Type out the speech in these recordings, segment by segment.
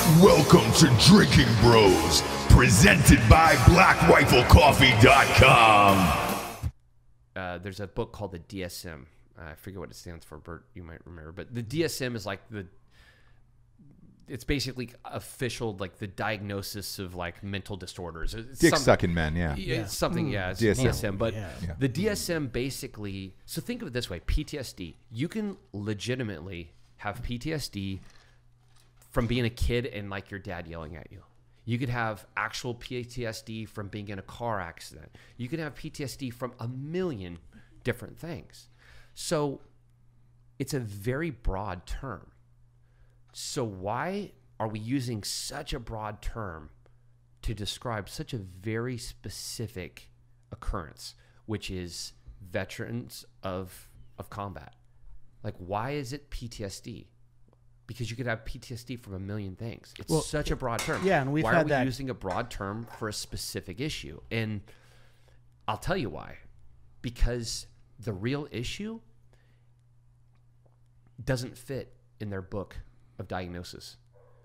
Welcome to Drinking Bros, presented by BlackRifleCoffee.com. There's a book called the DSM. I forget what it stands for, Bert. You might remember, but the DSM is like it's basically official, like the diagnosis of like mental disorders. It's Dick sucking men, yeah. It's something, it's DSM. DSM. But the DSM basically, so think of it this way: PTSD. You can legitimately have PTSD from being a kid and like your dad yelling at you. You could have actual PTSD from being in a car accident. You could have PTSD from a million different things. So it's a very broad term. So why are we using such a broad term to describe such a very specific occurrence, which is veterans of combat? Like, why is it PTSD? Because you could have PTSD from a million things. It's such a broad term. Yeah, and we've why had are we that using a broad term for a specific issue? And I'll tell you why. Because the real issue doesn't fit in their book of diagnosis.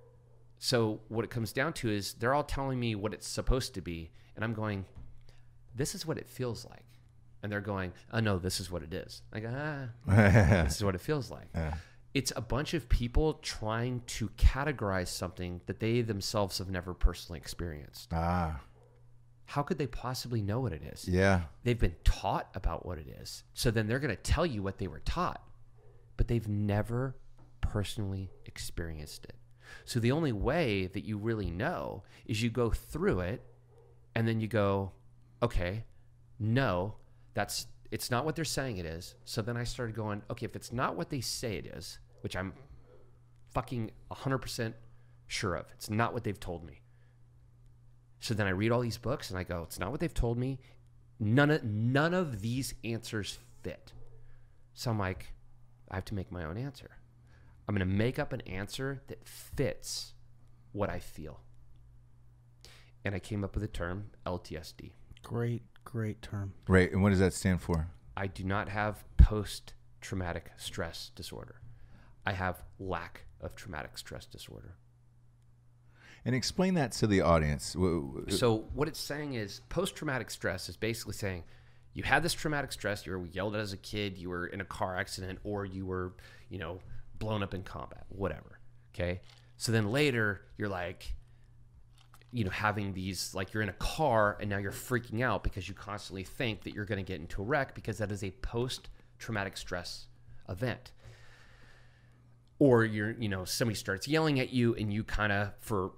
So what it comes down to is they're all telling me what it's supposed to be, and I'm going, this is what it feels like. And they're going, oh no, this is what it is. I go, this is what it feels like. It's a bunch of people trying to categorize something that they themselves have never personally experienced. How could they possibly know what it is? Yeah. They've been taught about what it is. So then they're going to tell you what they were taught, but they've never personally experienced it. So the only way that you really know is you go through it and then you go, okay, no, it's not what they're saying it is. So then I started going, okay, if it's not what they say it is, which I'm fucking 100% sure of, it's not what they've told me. So then I read all these books and I go, it's not what they've told me. None of these answers fit. So I'm like, I have to make my own answer. I'm going to make up an answer that fits what I feel. And I came up with the term LTSD. Great term. Right. And what does that stand for? I do not have post-traumatic stress disorder. I have lack of traumatic stress disorder. And explain that to the audience. So what it's saying is post-traumatic stress is basically saying you had this traumatic stress, you were yelled at as a kid, you were in a car accident, or you were, blown up in combat, whatever. Okay. So then later you're like, having these, like you're in a car and now you're freaking out because you constantly think that you're going to get into a wreck because that is a post-traumatic stress event. Or somebody starts yelling at you and you kind of, for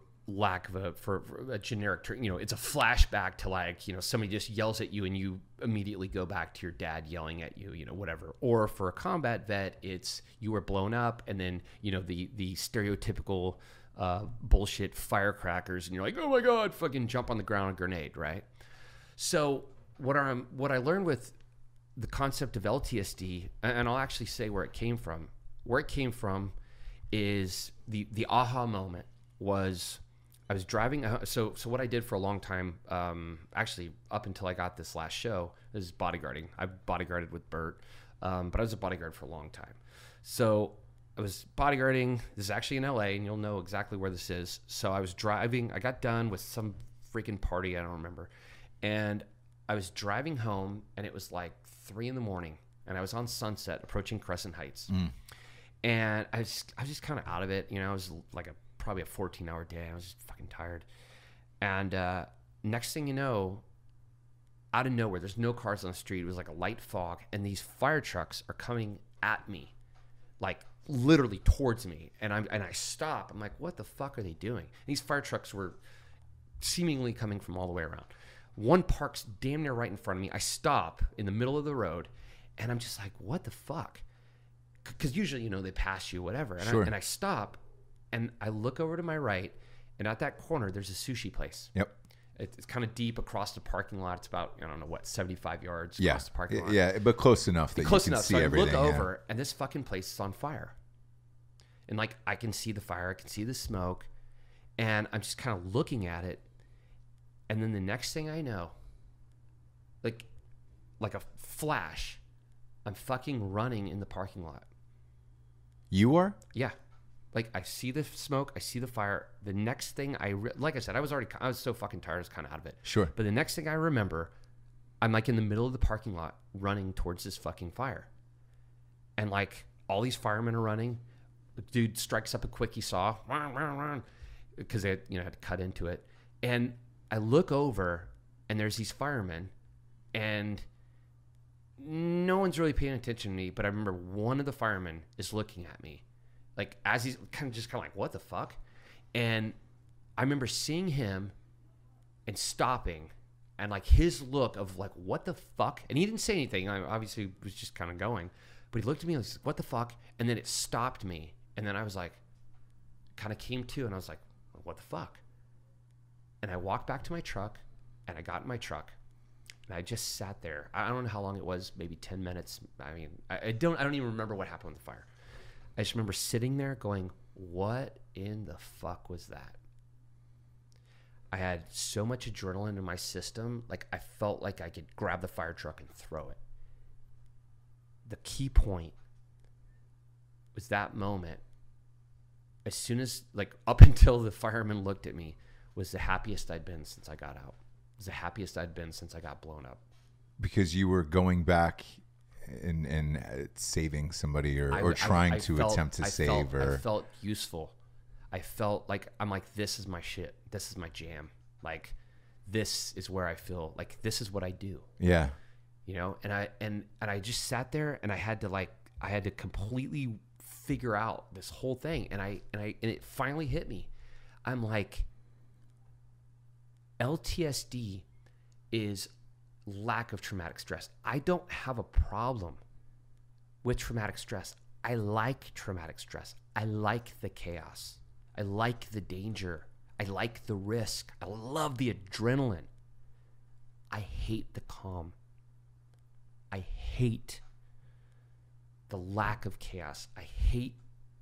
a generic term, it's a flashback to like, somebody just yells at you and you immediately go back to your dad yelling at you, whatever. Or for a combat vet, it's you were blown up and then, the stereotypical bullshit firecrackers and you're like, oh my God, fucking jump on the ground and grenade, right? So what I learned with the concept of LTSD, and I'll actually say where it came from. Where it came from is the aha moment was I was driving. So what I did for a long time, actually up until I got this last show, is bodyguarding. I bodyguarded with Bert, but I was a bodyguard for a long time. So I was bodyguarding. This is actually in LA, and you'll know exactly where this is. So I was driving. I got done with some freaking party. I don't remember. And I was driving home, and it was like 3 a.m, and I was on Sunset approaching Crescent Heights. And I was just kind of out of it. It was like probably a 14-hour day. I was just fucking tired. And next thing you know, out of nowhere, there's no cars on the street. It was like a light fog, and these fire trucks are coming at me, like literally towards me. And I stop. I'm like, what the fuck are they doing? And these fire trucks were seemingly coming from all the way around. One parks damn near right in front of me. I stop in the middle of the road, and I'm just like, what the fuck? Because usually, they pass you, whatever. And, Sure. I stop, and I look over to my right, and at that corner, there's a sushi place. Yep. It's kind of deep across the parking lot. It's about, 75 yards across the parking lot. Yeah, but close enough that you can see everything. So I look over, and this fucking place is on fire. And, like, I can see the fire. I can see the smoke. And I'm just kind of looking at it. And then the next thing I know, like a flash, I'm fucking running in the parking lot. You are? Yeah. Like, I see the smoke, I see the fire. The next thing like I said, I was so fucking tired, I was kind of out of it. Sure. But the next thing I remember, I'm like in the middle of the parking lot running towards this fucking fire. And like all these firemen are running. The dude strikes up a quickie saw because they had to cut into it. And I look over and there's these firemen and no one's really paying attention to me. But I remember one of the firemen is looking at me. Like, as he's kind of like, what the fuck? And I remember seeing him and stopping and like his look of like, what the fuck? And he didn't say anything. I obviously was just kind of going. But he looked at me and was like, what the fuck? And then it stopped me. And then I was like, kind of came to and I was like, what the fuck? And I walked back to my truck and I got in my truck and I just sat there. I don't know how long it was, maybe 10 minutes. I mean, I don't even remember what happened with the fire. I just remember sitting there going, what in the fuck was that? I had so much adrenaline in my system. Like, I felt like I could grab the fire truck and throw it. The key point was that moment. As soon as, like, up until the fireman looked at me, was the happiest I'd been since I got out. It was the happiest I'd been since I got blown up. Because you were going back and saving somebody or trying to attempt to save. I felt useful. I felt like this is my shit. This is my jam. Like, this is where I feel like this is what I do. Yeah. And I just sat there and I had to completely figure out this whole thing. And it finally hit me. I'm like, LTSD is lack of traumatic stress. I don't have a problem with traumatic stress. I like traumatic stress. I like the chaos. I like the danger. I like the risk. I love the adrenaline. I hate the calm. I hate the lack of chaos. I hate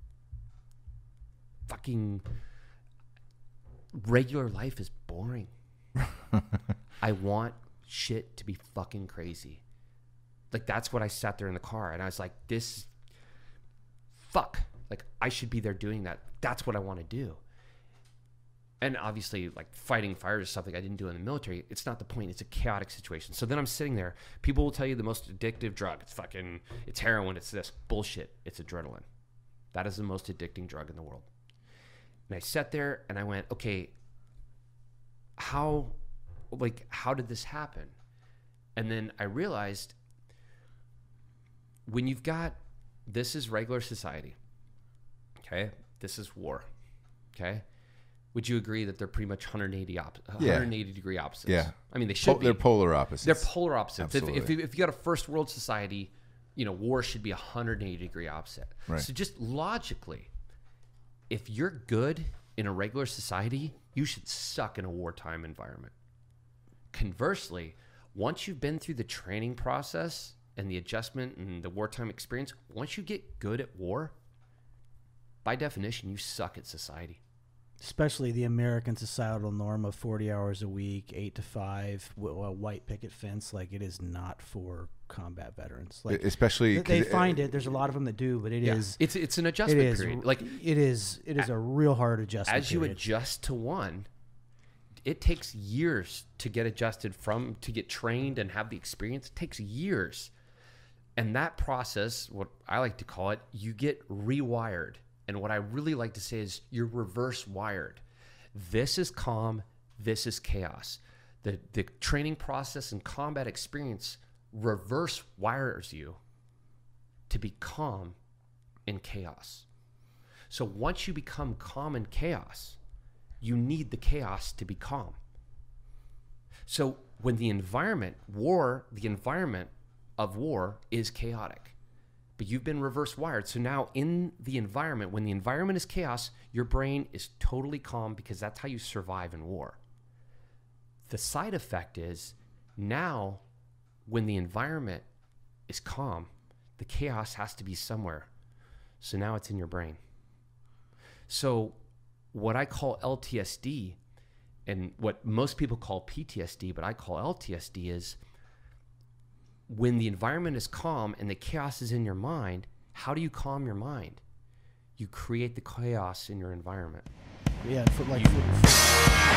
fucking regular life is boring. I want shit to be fucking crazy. Like, that's what I sat there in the car and I was like, this fuck. Like, I should be there doing that. That's what I want to do. And obviously, like, fighting fires is something I didn't do in the military. It's not the point. It's a chaotic situation. So then I'm sitting there. People will tell you the most addictive drug. It's heroin. It's this. Bullshit. It's adrenaline. That is the most addicting drug in the world. And I sat there and I went, okay, how did this happen? And then I realized when you've got, this is regular society. Okay. This is war. Okay. Would you agree that they're pretty much 180 degree opposites? Yeah. I mean, they should be. They're polar opposites. They're polar opposites. Absolutely. If you got a first world society, war should be 180 degree opposite. Right. So just logically, if you're good in a regular society, you should suck in a wartime environment. Conversely, once you've been through the training process and the adjustment and the wartime experience, once you get good at war, by definition, you suck at society. Especially the American societal norm of 40 hours a week, 8 to 5, a white picket fence. Like, it is not for combat veterans. Like, especially they find it. There's a lot of them that do, but it's an adjustment period. Like, it is a real hard adjustment. As you adjust to one, it takes years to get adjusted to get trained and have the experience. It takes years. And that process, what I like to call it, you get rewired. And what I really like to say is you're reverse wired. This is calm. This is chaos. The training process and combat experience reverse wires you to be calm in chaos. So once you become calm in chaos, you need the chaos to be calm. So when the environment of war is chaotic, but you've been reverse wired. So now in the environment, when the environment is chaos, your brain is totally calm because that's how you survive in war. The side effect is now when the environment is calm, the chaos has to be somewhere. So now it's in your brain. So what I call LTSD and what most people call PTSD, but I call LTSD is when the environment is calm and the chaos is in your mind, how do you calm your mind? You create the chaos in your environment. Yeah, for